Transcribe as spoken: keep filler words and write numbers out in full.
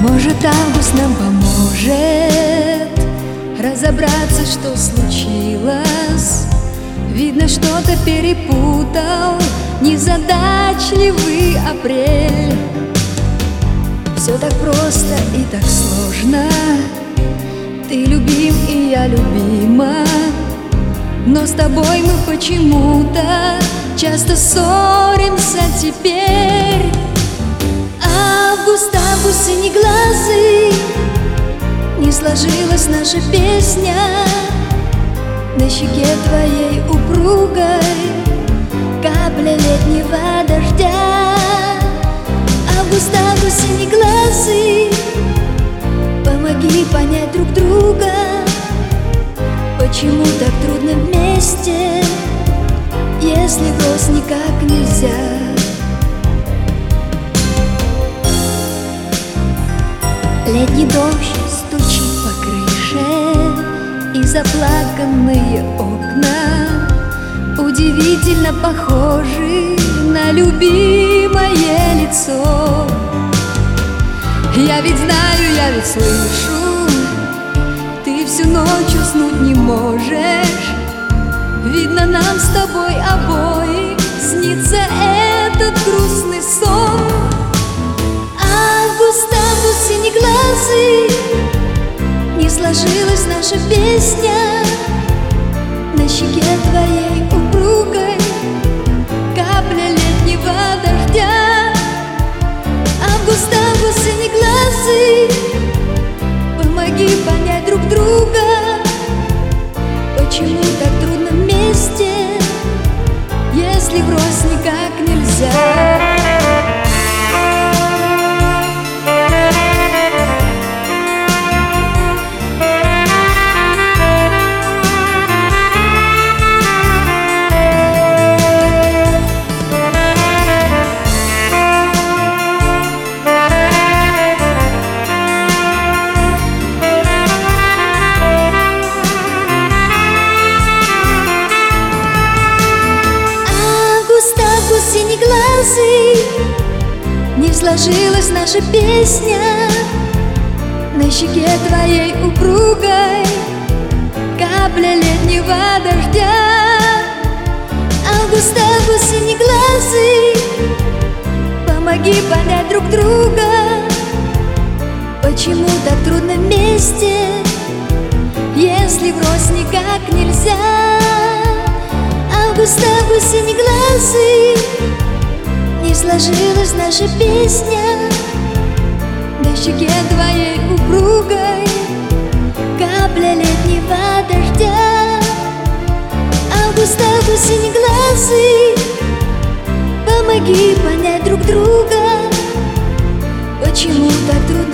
Может, август нам поможет разобраться, что случилось. Видно, что-то перепутал незадачливый апрель. Все так просто и так сложно. Ты любим и я любима, но с тобой мы почему-то часто ссоримся теперь. Август, август, синеглазый, не сложилась наша песня. На щеке твоей упругой капля летнего дождя. Август, август, синеглазый, помоги понять друг друга. Почему так трудно вместе, если врозь никак нельзя? Летний дождь стучит по крыше, и заплаканные окна удивительно похожи на любимое лицо. Я ведь знаю, я ведь слышу, ты всю ночь уснуть не можешь. Видно, нам с тобой обоим снится этот грустный сон. Август, август, синеглазый, не сложилась наша песня. На щеке твоей упругой капля летнего дождя. Август, август, синеглазый, помоги понять друг друга. Почему так трудно вместе, если врозь никак нельзя? Синеглазый, не сложилась наша песня. На щеке твоей упругой капля летнего дождя. Август, август, синеглазый, помоги понять друг друга. Почему так трудно вместе, если врозь никак нельзя? Август, август, синеглазый, не сложилась наша песня. На щеке твоей упругой капля летнего дождя. Август, август, синеглазый, помоги понять друг друга. Почему так трудно